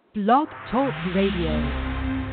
Blog Talk Radio.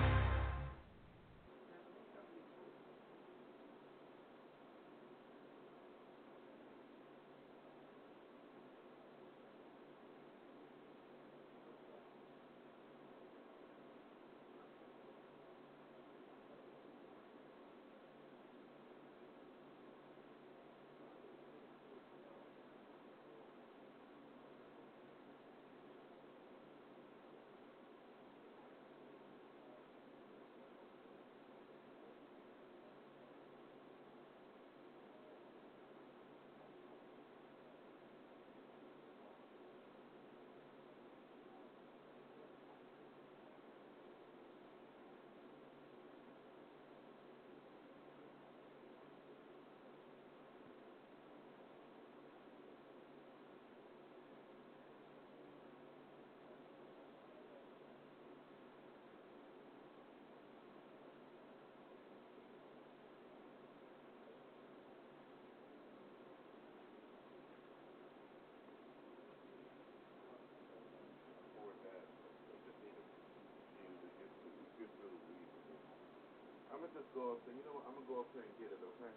I'm gonna just go up there. You know what? I'm gonna go up there and get it. Okay.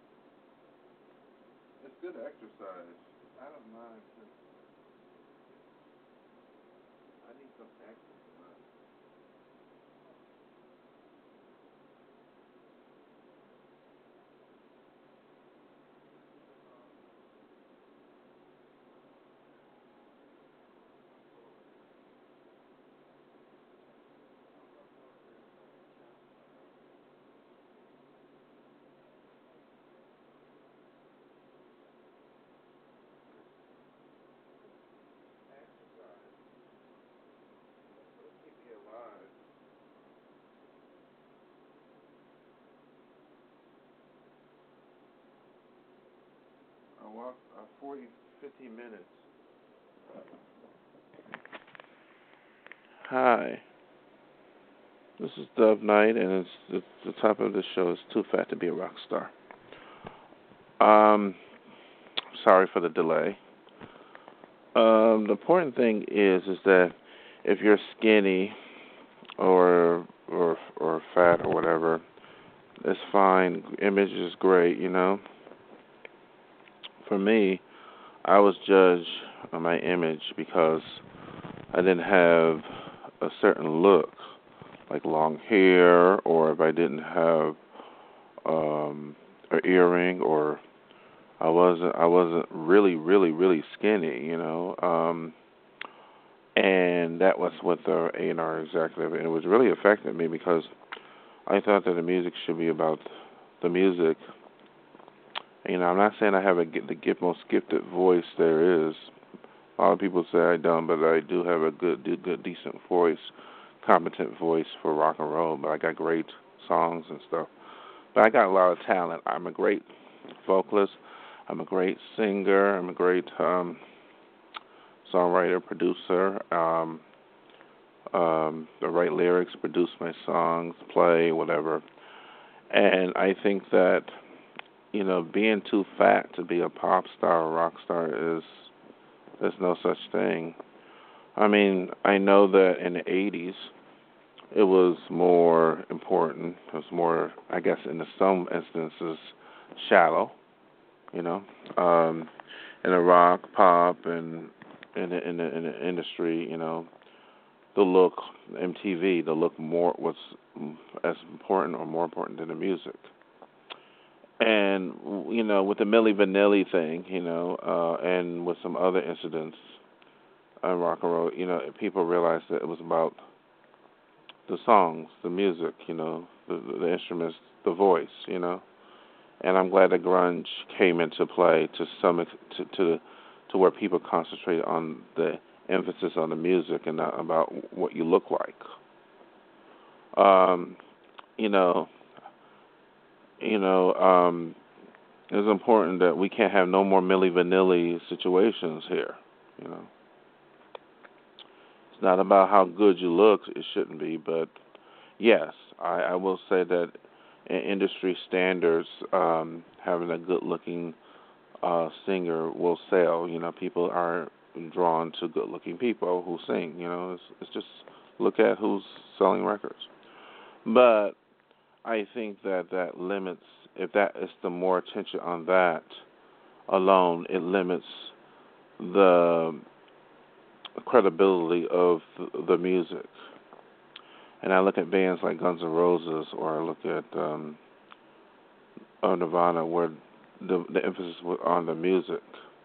It's good exercise. I don't mind. I need some exercise. Exercise. It'll keep me alive. I walk 40, 50 minutes. Hi. This is Dove Knight, and it's the topic of the show is Too Fat to Be a Rock Star. Sorry for the delay. The important thing is that if you're skinny or fat or whatever, it's fine. Image is great, you know. For me, I was judged on my image because I didn't have a certain look, like long hair, or if I didn't have an earring, or I wasn't really skinny, you know. And that was what the A&R executive, and it was really affecting me because I thought that the music should be about the music. You know, I'm not saying I have the most gifted voice there is. A lot of people say I don't, but I do have a good, decent voice, competent voice for rock and roll. But I got great songs and stuff. But I got a lot of talent. I'm a great vocalist. I'm a great singer. I'm a great songwriter, producer. I write lyrics, produce my songs, play, whatever. And I think that, you know, being too fat to be a pop star or rock star there's no such thing. I mean, I know that in the 80s it was more important. It was more, I guess, in some instances, shallow, you know, in the rock, pop, and in the industry, you know, the look, MTV, the look more was as important or more important than the music. And, you know, with the Milli Vanilli thing, you know, and with some other incidents in rock and roll, you know, people realized that it was about the songs, the music, you know, the instruments, the voice, you know. And I'm glad that grunge came into play to some to where people concentrate on the emphasis on the music and not about what you look like. Um, you know, it's important that we can't have no more Milli Vanilli situations here. You know, it's not about how good you look. It shouldn't be, but yes, I will say that in industry standards, having a good-looking singer will sell. You know, people are drawn to good-looking people who sing. You know, it's just Look at who's selling records. But I think that limits, if that is the more attention on that alone, it limits the credibility of the music. And I look at bands like Guns N' Roses, or I look at Nirvana, where the emphasis was on the music.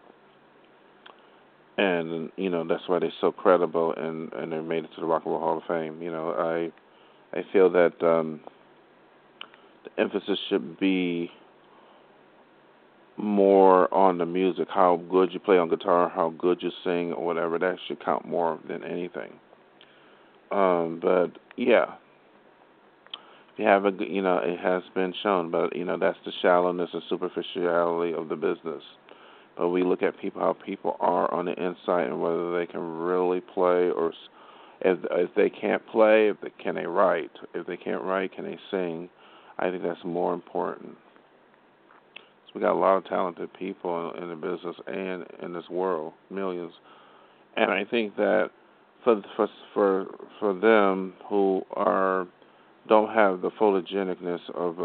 And, that's why they're so credible, and they made it to the Rock and Roll Hall of Fame. I feel that the emphasis should be more on the music, how good you play on guitar, how good you sing, or whatever. That should count more than anything. But yeah, you have it has been shown, but that's the shallowness and superficiality of the business. But we look at people, how people are on the inside, and whether they can really play, or if they can't play, can they write? If they can't write, can they sing? I think that's more important. So we got a lot of talented people in the business and in this world, millions. And I think that for them who don't have the photogenicness of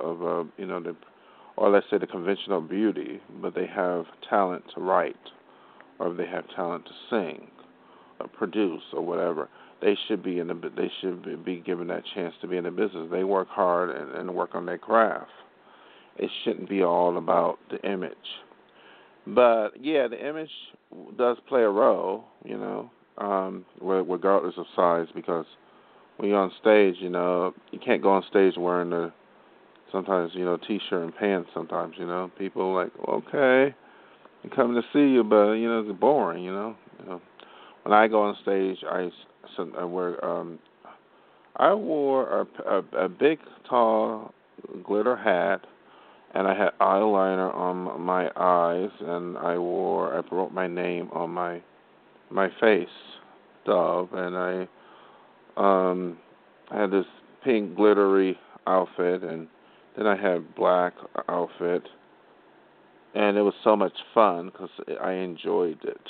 or let's say the conventional beauty, but they have talent to write, or if they have talent to sing, or produce, or whatever, they should be given that chance to be in the business. They work hard and work on their craft. It shouldn't be all about the image. But yeah, the image does play a role, regardless of size, because when you're on stage, you can't go on stage wearing sometimes, T-shirt and pants sometimes, People are like, okay, I'm coming to see you, but, it's boring, When I go on stage, I wore a big, tall glitter hat, and I had eyeliner on my eyes, and I wrote my name on my face, Dove, and I had this pink glittery outfit, and then I had black outfit, and it was so much fun because I enjoyed it.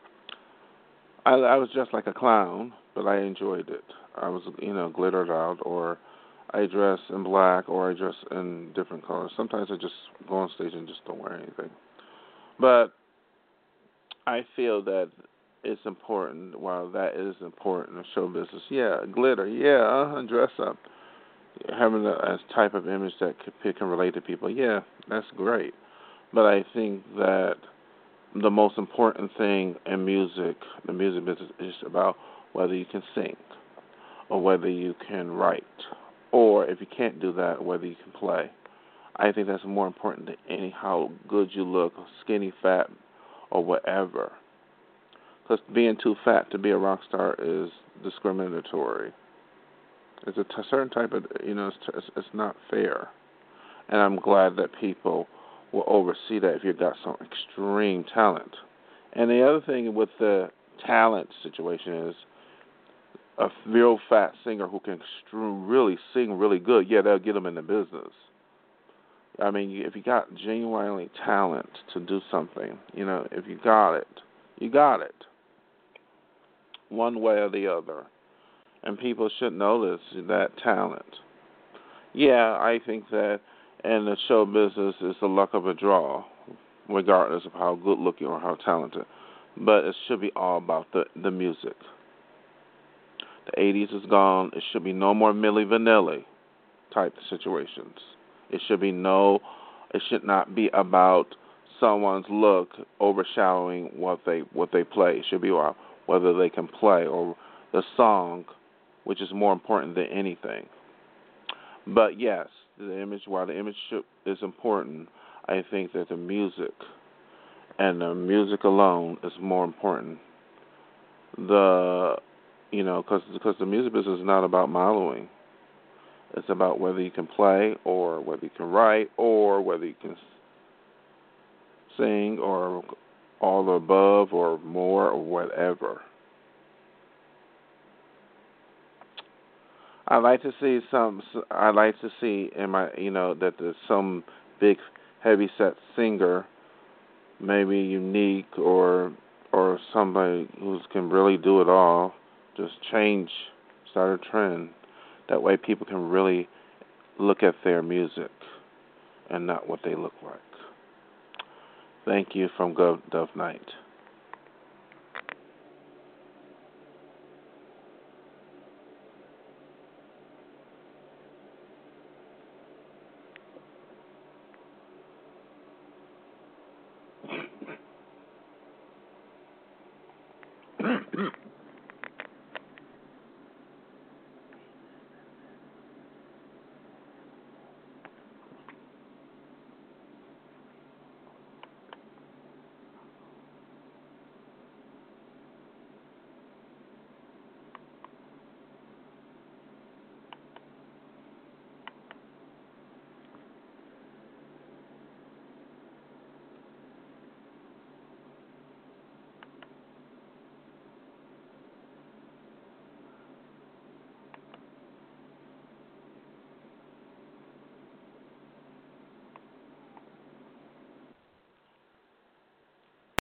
I was just like a clown, but I enjoyed it. I was, glittered out, or I dress in black, or I dress in different colors. Sometimes I just go on stage and just don't wear anything. But I feel that it's important. While that is important in show business, yeah, glitter, yeah, dress up. Having a type of image that can relate to people, yeah, that's great. But I think that the most important thing in the music business, is about whether you can sing, or whether you can write, or if you can't do that, whether you can play. I think that's more important than how good you look, skinny, fat, or whatever. Because being too fat to be a rock star is discriminatory. It's a certain type of, it's not fair. And I'm glad that people will oversee that if you've got some extreme talent. And the other thing with the talent situation is a real fat singer who can really sing really good, yeah, they'll get them in the business. I mean, if you got genuinely talent to do something, if you got it, you got it. One way or the other. And people should notice that talent. Yeah, I think that in the show business, it's the luck of a draw, regardless of how good looking or how talented. But it should be all about the music. The 80s is gone. It should be no more Milli Vanilli type situations. It should not be about someone's look overshadowing what they play. It should be about whether they can play, or the song, which is more important than anything. But yes, while the image is important, I think that the music and the music alone is more important. Because the music business is not about modeling. It's about whether you can play, or whether you can write, or whether you can sing, or all the above, or more, or whatever. I'd like to see that there's some big heavy-set singer, maybe unique, or somebody who can really do it all, just change start a trend. That way people can really look at their music and not what they look like. Thank you from Dove Knight.